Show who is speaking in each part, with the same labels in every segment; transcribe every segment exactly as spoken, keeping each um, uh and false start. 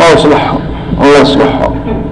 Speaker 1: الله يصلحهم الله يصلحهم.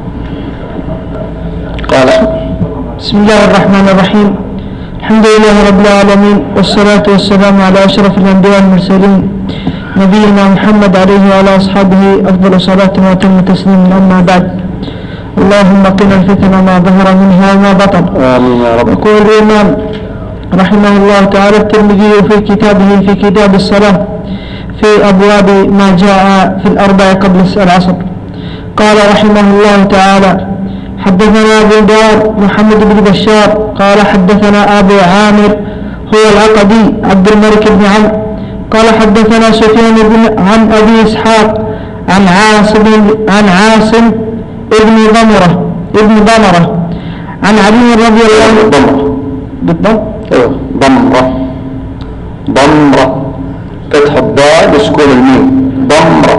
Speaker 1: قال
Speaker 2: بسم الله الرحمن الرحيم. الحمد لله رب العالمين، والصلاة والسلام على أشرف الأنبياء والمرسلين نبينا محمد عليه وعلى أصحابه أفضل صلاة وأتم تسليم. أما بعد، اللهم قنا الفتن ما ظهر منها وما بطن. يقول الإمام رحمه الله تعالى الترمذي في كتابه في كتاب الصلاة في أبواب ما جاء في الأربع قبل العصر. قال رحمه الله تعالى: حدثنا أبو داود محمد بن بشار قال حدثنا أبو عامر هو العقدي عبد الملك بن عمرو قال حدثنا سفيان عن أبي إسحاق عن عاصم عن عاصم ابن ضمرة ابن ضمرة عن علي رضي الله عنه.
Speaker 1: ضمرة بالضم ايوه ضمرة ضمرة فتح الضاد بسكون الميم ضمرة.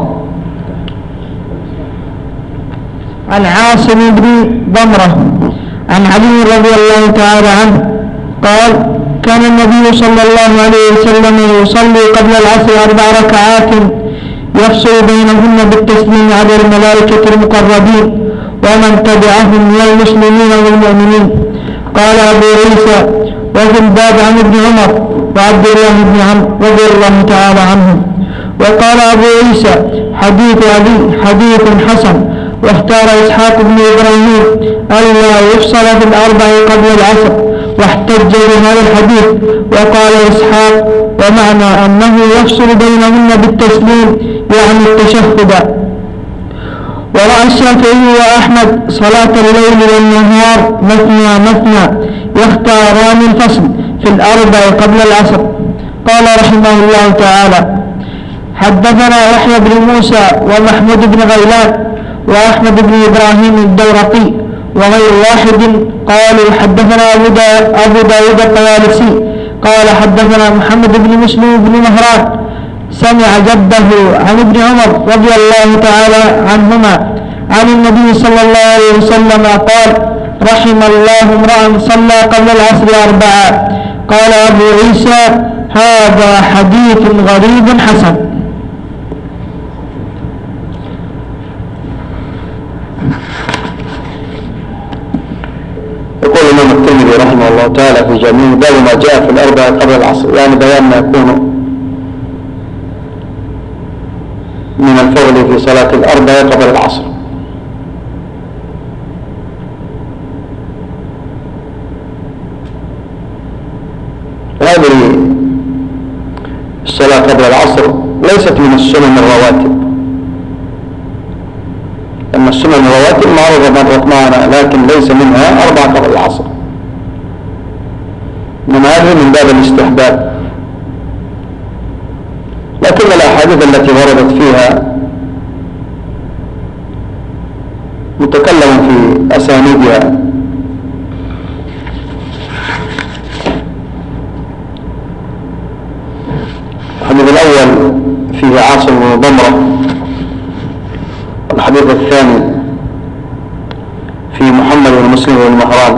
Speaker 2: عن عاصم بن ضمرة عن علي رضي الله تعالى عنه قال: كان النبي صلى الله عليه وسلم يصلي قبل العصر أربع ركعات يفصل بينهن بالتسليم على الملائكة المقربين ومن تبعهم من المسلمين والمؤمنين. قال أبو عيسى: وفي الباب عن ابن عمر وعبد الله بن عمرو رضي الله تعالى عنهم. وقال أبو عيسى: حديث علي حديث حسن. واختار إسحاق بن إبراهيم ألا يفصل في الأربع قبل العصر واحتج بهذا الحديث. وقال إسحاق: ومعنى أنه يفصل بينهن بالتسليم يعني التشهد. ورأى الشافعي وأحمد صلاة الليل والنهار مثنى مثنى يختاران الفصل في الأربع قبل العصر. قال رحمه الله تعالى: حدثنا يحيى بن موسى ومحمود بن غيلان وأحمد بن إبراهيم الدورقي وغير واحد قالوا حدثنا أبو داود الطيالسي قال حدثنا محمد بن مسلم بن مهران سمع جده عن ابن عمر رضي الله تعالى عنهما عن النبي صلى الله عليه وسلم قال: رحم الله امرأ صلى قبل العصر أربعة. قال أبو عيسى: هذا حديث غريب حسن.
Speaker 1: يقول الإمام الترمذي رحمه الله تعالى في جميع باب ما جاء في الأربع قبل العصر، يعني بيان ما يكون من الفضل في صلاة الأربع قبل العصر. هذه الصلاة قبل العصر ليست من السنن الرواتب، أما السنن الرواتب معروفة مرت معنا، لكن ليس منها أربع قبل العصر، من هذه من باب الاستحباب. لكن الأحاديث التي وردت فيها متكلم في أسانيدها. الحديث الأول فيه عاصم بن ضمرة، الحديث الثاني في محمد بن مسلم بن مهران.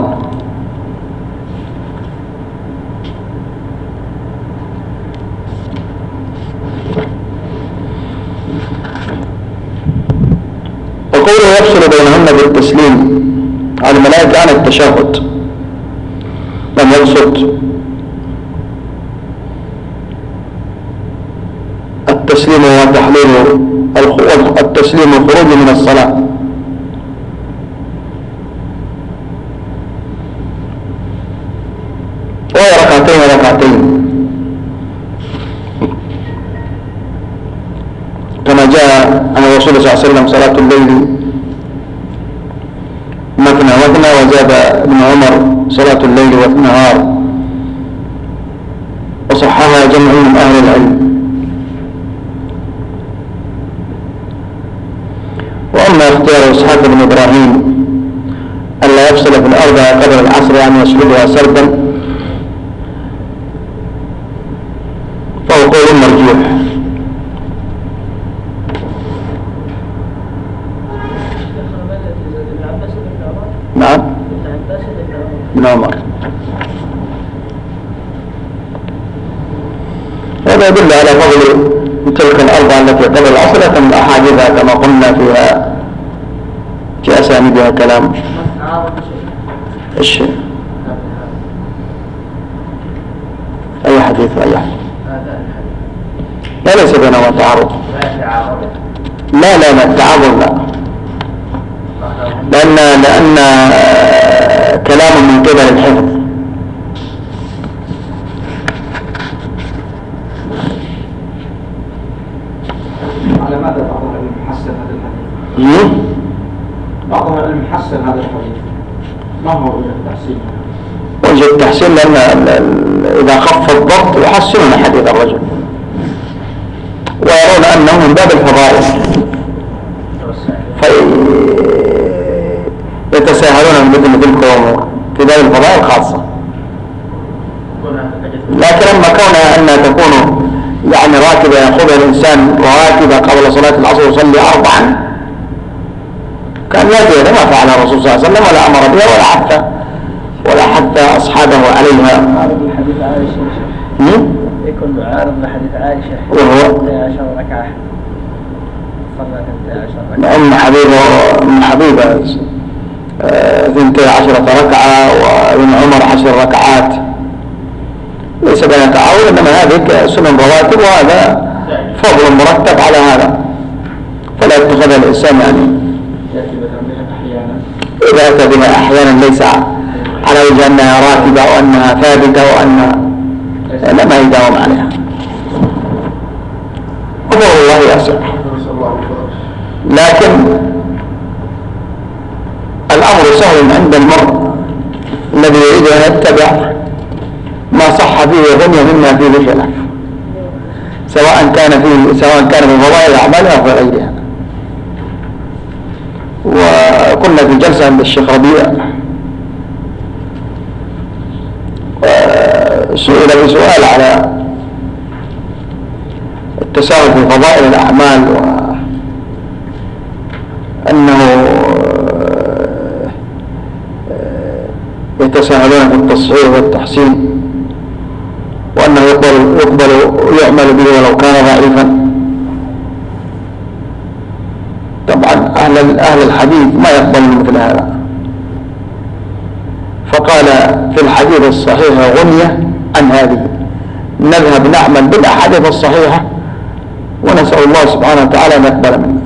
Speaker 1: وقوله يفصل بينهن بالتسليم على الملائكة عن التشهد، لم يقصد التسليم وتحليل التسليم والخروج من الصلاة، وهي ركعتين ركعتين كما جاء عن الرسول صلى الله عليه وسلم صلاة الليل مثنى مثنى، وزاد ابن عمر صلاة الليل والنهار، وصححها جمع من أهل العلم. وأما اختيار إسحاق بن إبراهيم ألا يفصل في الأربع قبل العصر يعني يسردها سردا فهو قول مرجوح. نعم ابن عمر. هذا يدل على فضل تلك الأربعة التي قبل العصر، لكن الأحاديث كما قلنا فيها في أسانيدها كلام. إيش أي حديث أي حديث؟ لا ليس بينهما تعارض. لا لا لا التعارض لا، لأن لأن كلام من قبل الحفظ.
Speaker 3: على ماذا بعض العلم حسن هذا الحديث؟ بعض العلم حسن هذا الحديث، ما هو وجه التحسين؟
Speaker 1: وجه التحسين لأن إذا خف الضبط يحسنون حديث الرجل ويرون أنه من باب الفضائل فيتساهلون مثل تلك الأمور في باب الفضائل خاصة. لكن أما كونها أنها تكون يعني راتبة يأخذها الإنسان راتبة قبل صلاة العصر يصلي أربعا، كان يأتي ما فعل الرسول صلى الله عليه وسلم ولا أمر بها ولا حتى ولا حتى أصحابه عليها.
Speaker 2: معارض لحديث عائشة يكون معارض لحديث عائشة
Speaker 1: وهو
Speaker 2: اثنتي عشرة ركعة صلى اثنتي عشرة ركعة.
Speaker 1: أم حبيبة أم حبيبة اثنتي عشرة ركعة وابن عمر عشر ركعات، ليس بين تعاون، إنما هذه سنن رواتب وهذا فضل مرتب على هذا، فلا يتخذ الإنسان يعني إذا أتى بها أحيانا ليس على وجه أنها راتبة وأنها ثابتة وأنها لما يداوم عليها. أمر الله واسع، لكن الأمر سهل عند المرء الذي يريد أن يتبع ما صح فيه وغني مما فيه بخلاف، سواء كان فيه سواء كان في فضائل الأعمال أو في غيرها. وكنا في جلسة عند الشيخ ربيع سئل بسؤال على التساهل في فضائل الأعمال وأنه يتساهلون في التصحيح والتحسين وأنه يقبل, يقبل ويعمل به ولو كان ضعيفا. طبعا أهل, أهل الحديث ما يقبلون مثل هذا، فقال في الحديث الصحيح غنية عن هذه، نذهب نعمل بالأحاديث الصحيحة ونسأل الله سبحانه وتعالى أن يقبل منا.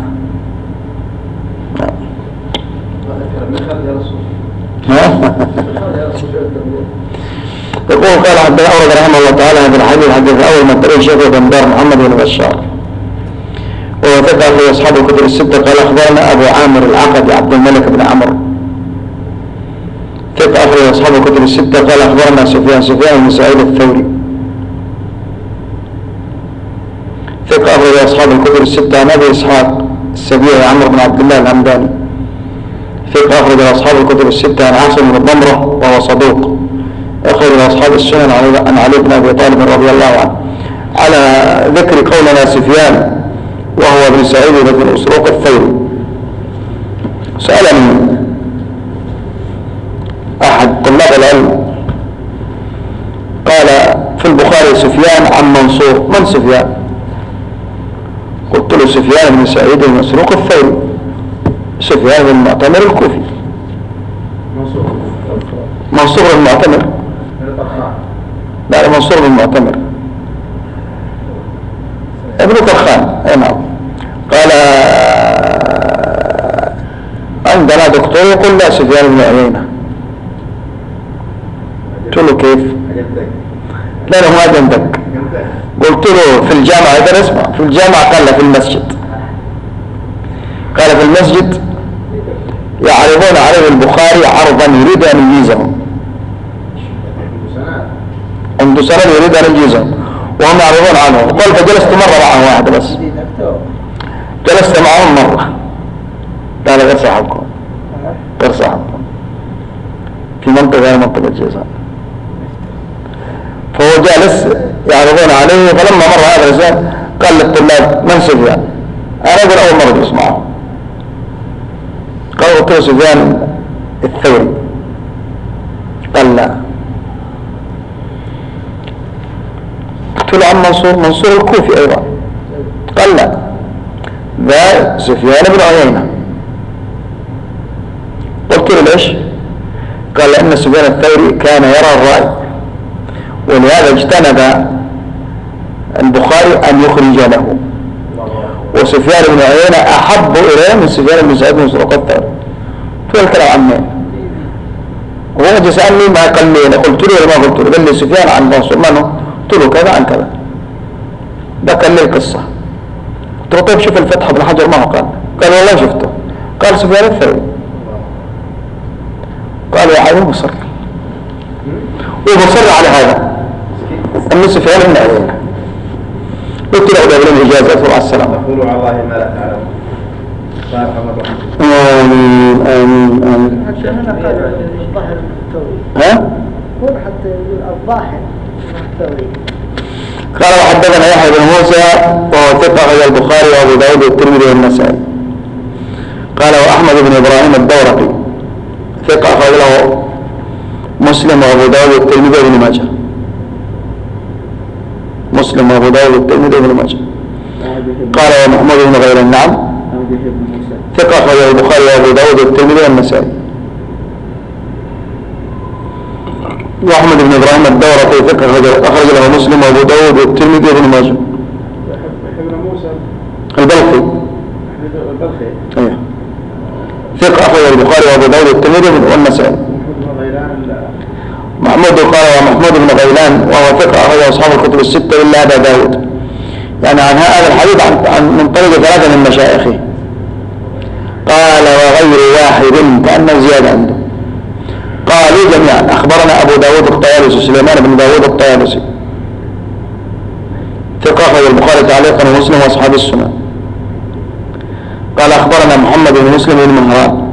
Speaker 1: يقول قال حتى أورد رحمه الله تعالى هذا الحديث حديث أول من طريق شيخ بن دار محمد بن بشار وهو ثقة في أصحاب الكتب الستة. قال أخبرنا أبو عامر العقدي عبد الملك بن عمرو ثقة أخرج أصحاب الكتب الستة. قال أخبرنا سفيان سفيان بن سعيد الثوري ثقة أخرج أصحاب الكتب الستة. عن أبي إسحاق السبيعي عمرو بن عبد الله الهمداني ثقة أخرج أصحاب الكتب الستة. عن عاصم بن ضمرة وهو صدوق أخرج أصحاب السنن عن علي بن أبي طالب رضي الله عنه. على ذكر قولنا سفيان وهو ابن سعيد بن مسروق الثوري، سألني أحد طلاب العلم قال في البخاري سفيان عن منصور، من سفيان؟ قلت له سفيان بن سعيد بن مسروق الثوري، سفيان بن المعتمر الكوفي. منصور بن المعتمر؟ لا منصور بن المعتمر ابن طرخان. اي نعم. قال عندنا دكتور يقول لا سفيان بن عيينة. قلت له كيف؟ لا لا ما جنبك. قلت له في الجامعة هذا اسمع في الجامعة، قال في المسجد، قال في المسجد يعرضون عليه البخاري عرضا يريد أن يجيزهم، عنده سند يريد أن يجيزهم وهم يعرضون عنه. قال فجلست مرة معه واحد بس، جلست معهم مرة. لا لا غير صاحبكم غير صاحبكم في منطقة غير منطقة الجيزان. فهو جالس يعرضون عليه، فلما مر هذا الإنسان قال للطلاب من سفيان؟ أنا أقول أول مرة أجلس معه. قال قلت له سفيان الثوري. قال لا. قلت له عن منصور، منصور الكوفي أيضا. قال لا، ذا سفيان بن عيينة. قلت له ليش؟ قال لأن سفيان الثوري كان يرى الرأي، ولهذا اجتنب البخاري أن يخرج له، وسفيان بن عيينة أحب إليه من سفيان بن سعيد بن مسروق الثوري. قلت له الكلام عنه، وهو جه سألني ما قال لي، قلت له ما قلت له، قال لي سفيان عن رسول منه، قلت له كذا عن كذا، ده قال لي القصة. قلت له طيب شوف الفتح بن حجر ما هو قال؟ قال والله شفته، قال سفيان الثوري. قال يا عيني مصر، ومصر على هذا أن سفيان بن عيينة. قلت له قبل الإجازة مع السلامة.
Speaker 3: قولوا على الله ما لا تعلم.
Speaker 1: آمين آمين آمين.
Speaker 2: حتى هنا قال الظاهر الثوري.
Speaker 1: ها؟
Speaker 2: هو حتى يقول الظاهر الثوري.
Speaker 1: قال وحدثنا يحيى بن موسى وهو ثقة أخرجه البخاري وأبو داود والترمذي والنسائي. قال وأحمد بن إبراهيم الدورقي ثقة أخرجه مسلم وأبو داود والترمذي وابن ماجه. مسلم وأبو داود والترمذي وابن ماجه. قال ومحمود بن غيلان نعم ثقة أخرجه البخاري وأبو داود والترمذي والنسائي. وأحمد بن إبراهيم الدورقي ثقة أخرج له مسلم وأبو داود والترمذي وابن ماجه.
Speaker 3: ابن موسى
Speaker 1: البلخي
Speaker 3: البلخي
Speaker 1: أيه ثقة أخرج البخاري وأبو داود والترمذي والنسائي. محمود قال ومحمود بن غيلان وهو ثقة أخرج أصحاب الكتب الستة إلا أبا داود، يعني عن هذا الحديث عن, عن من طريق ثلاثة من مشايخه. قال وغير واحد كأنه زيادة عنده. قالوا جميعا أخبرنا أبو داود الطيالسي سليمان بن داود الطيالسي ثقة أخرج البخاري تعليقا ومسلم وأصحاب السنن. قال أخبرنا محمد بن مسلم بن مهران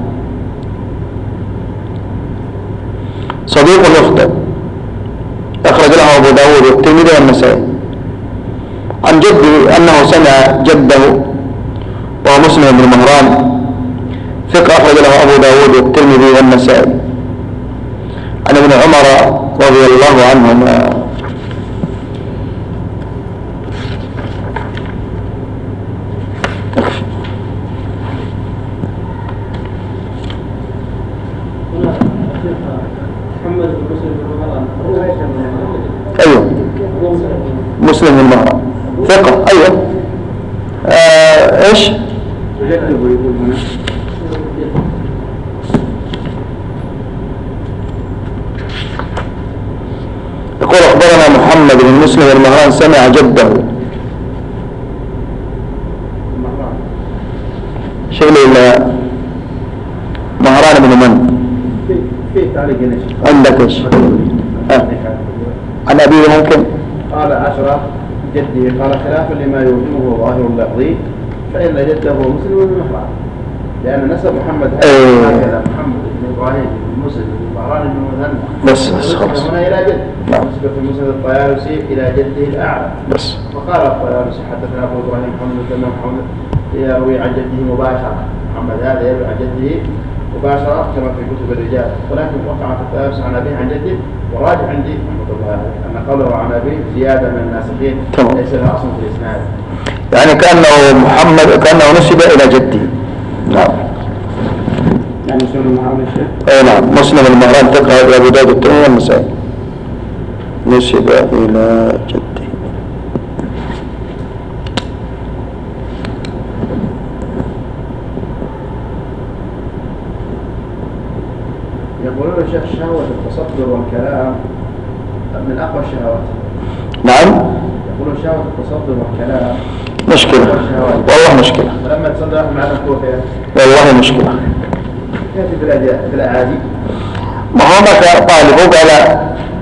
Speaker 1: صديق يخطئ أخرج له أبو داود والترمذي والنسائي عن جده أنه سمع جده وهو مسلم بن مهران ثقة أخرج له أبو داود والترمذي والنسائي عن ابن عمر رضي الله عنهما. أيوه مسلم بن مهران ثقة أيوه آه إيش؟ يقول أخبرنا محمد بن مسلم بن مهران سمع جده شغل مهران بن من؟ عندك إيش؟ آه. عن أبيه ممكن؟
Speaker 3: قال عشرة جده قال خلافا لما يوهمه ظاهر اللفظ فإن جده مسلم بن مهران لأن نسب محمد هكذا محمد بن إبراهيم بن مسلم بن مهران بن مثنى
Speaker 1: بس بس خلاص
Speaker 3: هنا إلى جد
Speaker 1: نعم
Speaker 3: نسبة في مسند الطيالسي إلى جده الأعلى
Speaker 1: بس.
Speaker 3: وقال الطيالسي حدثنا أبو إبراهيم محمد بن محمد يروي عن جده مباشرة محمد هذا يروي عن جده مباشرة كما في كتب الرجال ولكن وقع في الطيالسي عن أبيه عن جده وراجع عندي رحمة الله أن قوله عن أبيه زيادة من الناسخين ليس لها أصل في الإسناد
Speaker 1: يعني كأنه محمد كأنه نسب إلى جده. نعم
Speaker 3: يعني مسلم بن مهران الشيخ
Speaker 1: أي نعم مسلم بن مهران ثقة أبو داود الترمذي والنسائي نسب إلى جده.
Speaker 3: يقولون الشيخ شهوة التصدر والكلام من أقوى الشهوات.
Speaker 1: نعم
Speaker 3: يقولون شهوة التصدر والكلام
Speaker 1: مشكلة والله مشكلة
Speaker 3: فلما تصدر أحد معنا الكوفة
Speaker 1: والله مشكلة
Speaker 3: يأتي بالأعادي
Speaker 1: ما هو ما طالب قال